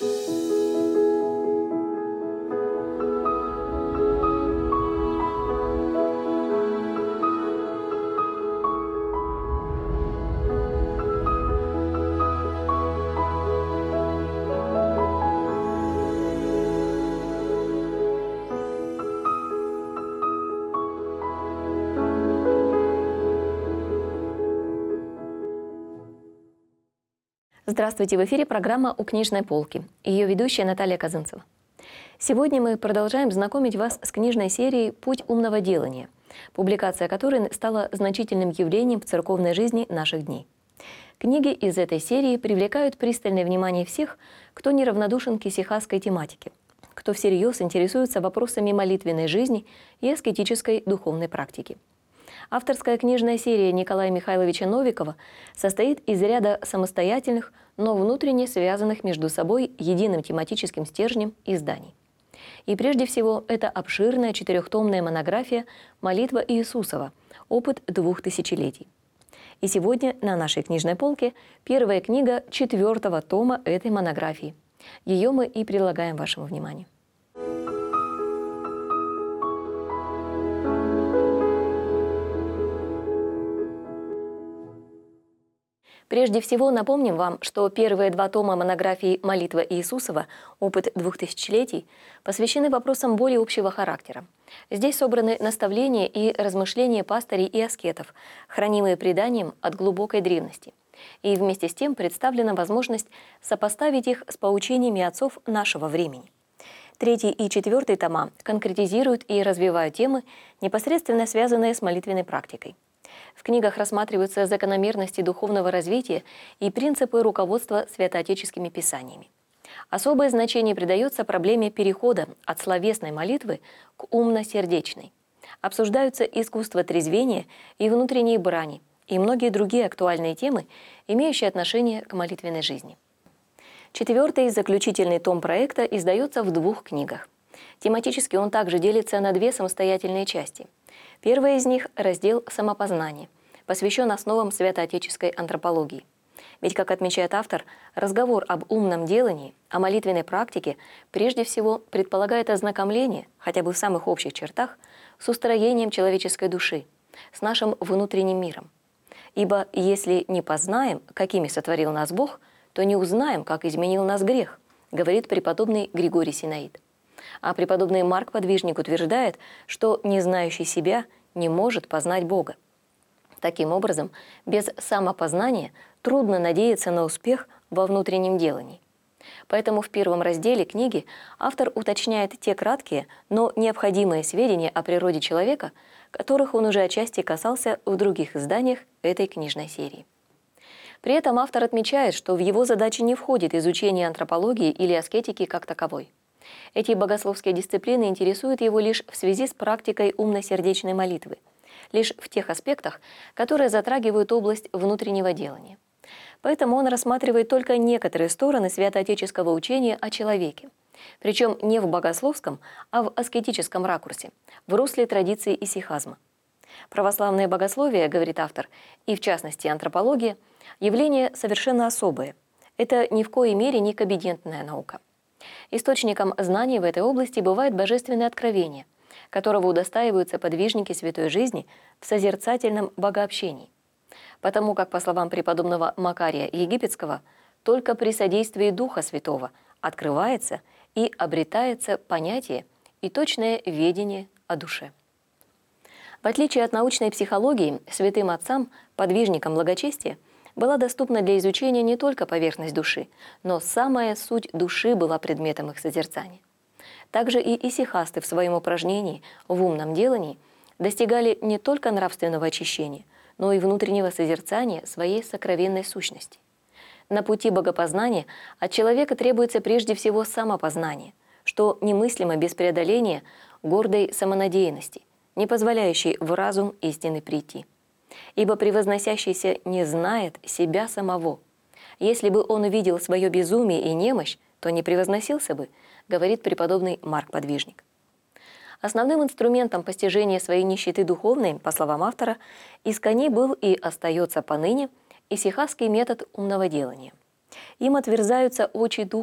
Здравствуйте, в эфире программа «У книжной полки». Ее ведущая Наталья Казанцева. Сегодня мы продолжаем знакомить вас с книжной серией «Путь умного делания», публикация которой стала значительным явлением в церковной жизни наших дней. Книги из этой серии привлекают пристальное внимание всех, кто неравнодушен к исихасской тематике, кто всерьез интересуется вопросами молитвенной жизни и аскетической духовной практики. Авторская книжная серия Николая Михайловича Новикова состоит из ряда самостоятельных, но внутренне связанных между собой единым тематическим стержнем изданий. И прежде всего, это обширная четырехтомная монография «Молитва Иисусова. Опыт 2 тысячелетий». И сегодня на нашей книжной полке первая книга 4-го тома этой монографии. Ее мы и предлагаем вашему вниманию. Прежде всего напомним вам, что первые 2 тома монографии «Молитва Иисусова. Опыт 2 тысячелетий» посвящены вопросам более общего характера. Здесь собраны наставления и размышления пастырей и аскетов, хранимые преданием от глубокой древности. И вместе с тем представлена возможность сопоставить их с поучениями отцов нашего времени. 3 и 4 тома конкретизируют и развивают темы, непосредственно связанные с молитвенной практикой. В книгах рассматриваются закономерности духовного развития и принципы руководства святоотеческими писаниями. Особое значение придается проблеме перехода от словесной молитвы к умно-сердечной. Обсуждаются искусство трезвения и внутренней брани и многие другие актуальные темы, имеющие отношение к молитвенной жизни. 4-й заключительный том проекта издается в 2 книгах. Тематически он также делится на 2 самостоятельные части. Первая из них – раздел «Самопознание», посвящен основам святоотеческой антропологии. Ведь, как отмечает автор, разговор об умном делании, о молитвенной практике прежде всего предполагает ознакомление, хотя бы в самых общих чертах, с устроением человеческой души, с нашим внутренним миром. Ибо если не познаем, какими сотворил нас Бог, то не узнаем, как изменил нас грех, говорит преподобный Григорий Синаид. А преподобный Марк Подвижник утверждает, что не знающий себя не может познать Бога. Таким образом, без самопознания трудно надеяться на успех во внутреннем делании. Поэтому в первом разделе книги автор уточняет те краткие, но необходимые сведения о природе человека, которых он уже отчасти касался в других изданиях этой книжной серии. При этом автор отмечает, что в его задачи не входит изучение антропологии или аскетики как таковой. Эти богословские дисциплины интересуют его лишь в связи с практикой умно-сердечной молитвы, лишь в тех аспектах, которые затрагивают область внутреннего делания. Поэтому он рассматривает только некоторые стороны святоотеческого учения о человеке, причем не в богословском, а в аскетическом ракурсе, в русле традиции исихазма. Православное богословие, говорит автор, и в частности антропология, явление совершенно особое. Это ни в коей мере не кабинетная наука. Источником знаний в этой области бывает божественное откровение, которого удостаиваются подвижники святой жизни в созерцательном богообщении. Потому как, по словам преподобного Макария Египетского, только при содействии Духа Святого открывается и обретается понятие и точное ведение о душе. В отличие от научной психологии, святым отцам, подвижникам благочестия, была доступна для изучения не только поверхность души, но самая суть души была предметом их созерцания. Также и исихасты в своем упражнении в умном делании достигали не только нравственного очищения, но и внутреннего созерцания своей сокровенной сущности. На пути богопознания от человека требуется прежде всего самопознание, что немыслимо без преодоления гордой самонадеянности, не позволяющей в разум истины прийти. Ибо превозносящийся не знает себя самого. Если бы он увидел свое безумие и немощь, то не превозносился бы, говорит преподобный Марк Подвижник. Основным инструментом постижения своей нищеты духовной, по словам автора, искони был и остается поныне исихасский метод умного делания. Им отверзаются очи духа,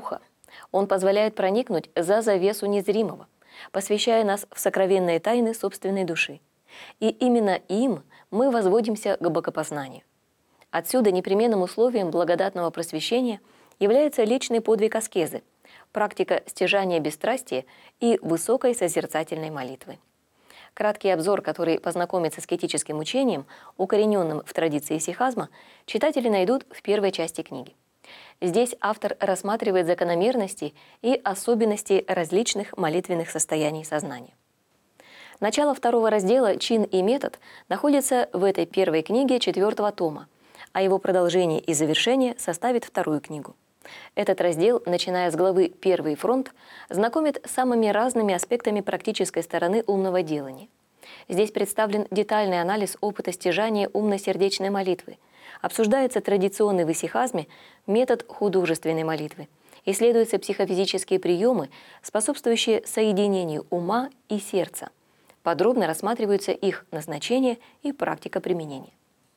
Он позволяет проникнуть за завесу незримого, посвящая нас в сокровенные тайны собственной души. И именно им мы возводимся к богопознанию. Отсюда непременным условием благодатного просвещения является личный подвиг аскезы, практика стяжания бесстрастия и высокой созерцательной молитвы. Краткий обзор, который познакомит с аскетическим учением, укорененным в традиции сихазма, читатели найдут в первой части книги. Здесь автор рассматривает закономерности и особенности различных молитвенных состояний сознания. Начало второго раздела «Чин и метод» находится в этой первой книге 4-го тома, а его продолжение и завершение составит вторую книгу. Этот раздел, начиная с главы «Первый фронт», знакомит с самыми разными аспектами практической стороны умного делания. Здесь представлен детальный анализ опыта стяжания умно-сердечной молитвы, обсуждается традиционный в исихазме метод художественной молитвы, исследуются психофизические приемы, способствующие соединению ума и сердца. Подробно рассматриваются их назначение и практика применения.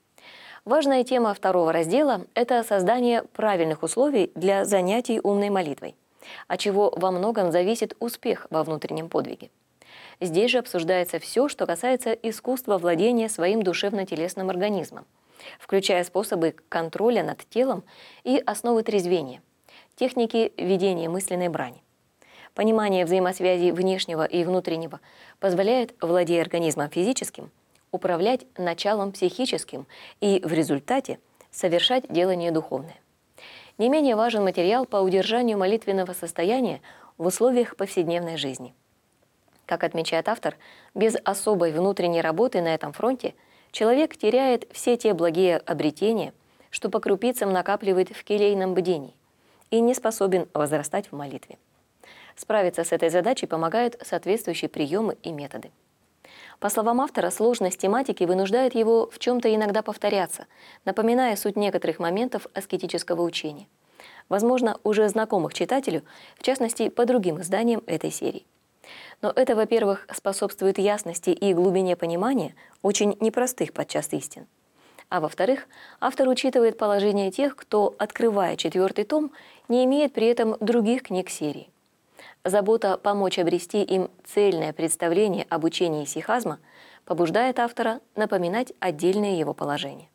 Важная тема второго раздела – это создание правильных условий для занятий умной молитвой, от чего во многом зависит успех во внутреннем подвиге. Здесь же обсуждается все, что касается искусства владения своим душевно-телесным организмом, включая способы контроля над телом и основы трезвения, техники ведения мысленной брани. Понимание взаимосвязи внешнего и внутреннего позволяет, владея организмом физическим, управлять началом психическим и в результате совершать делание духовное. Не менее важен материал по удержанию молитвенного состояния в условиях повседневной жизни. Как отмечает автор, без особой внутренней работы на этом фронте человек теряет все те благие обретения, что по крупицам накапливает в келейном бдении, и не способен возрастать в молитве. Справиться с этой задачей помогают соответствующие приемы и методы. По словам автора, сложность тематики вынуждает его в чем-то иногда повторяться, напоминая суть некоторых моментов аскетического учения. Возможно, уже знакомых читателю, в частности, по другим изданиям этой серии. Но это, во-первых, способствует ясности и глубине понимания очень непростых подчас истин. А во-вторых, автор учитывает положение тех, кто, открывая 4-й том, не имеет при этом других книг серии. Забота помочь обрести им цельное представление об учении сихазма побуждает автора напоминать отдельные его положения.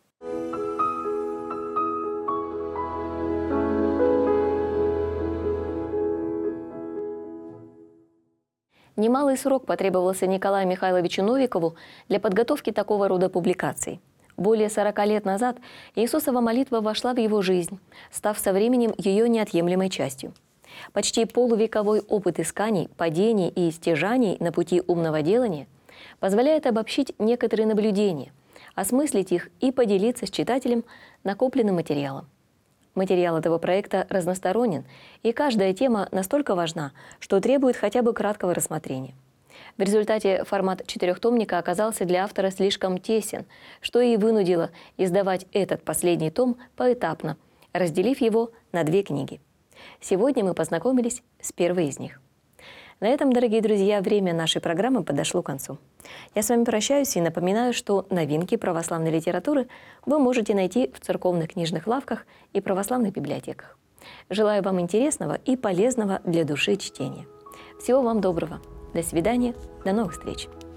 Немалый срок потребовался Николаю Михайловичу Новикову для подготовки такого рода публикаций. Более 40 лет назад Иисусова молитва вошла в его жизнь, став со временем ее неотъемлемой частью. Почти полувековой опыт исканий, падений и стяжаний на пути умного делания позволяет обобщить некоторые наблюдения, осмыслить их и поделиться с читателем накопленным материалом. Материал этого проекта разносторонен, и каждая тема настолько важна, что требует хотя бы краткого рассмотрения. В результате формат 4-томника оказался для автора слишком тесен, что и вынудило издавать этот последний том поэтапно, разделив его на 2 книги. Сегодня мы познакомились с первой из них. На этом, дорогие друзья, время нашей программы подошло к концу. Я с вами прощаюсь и напоминаю, что новинки православной литературы вы можете найти в церковных книжных лавках и православных библиотеках. Желаю вам интересного и полезного для души чтения. Всего вам доброго. До свидания. До новых встреч.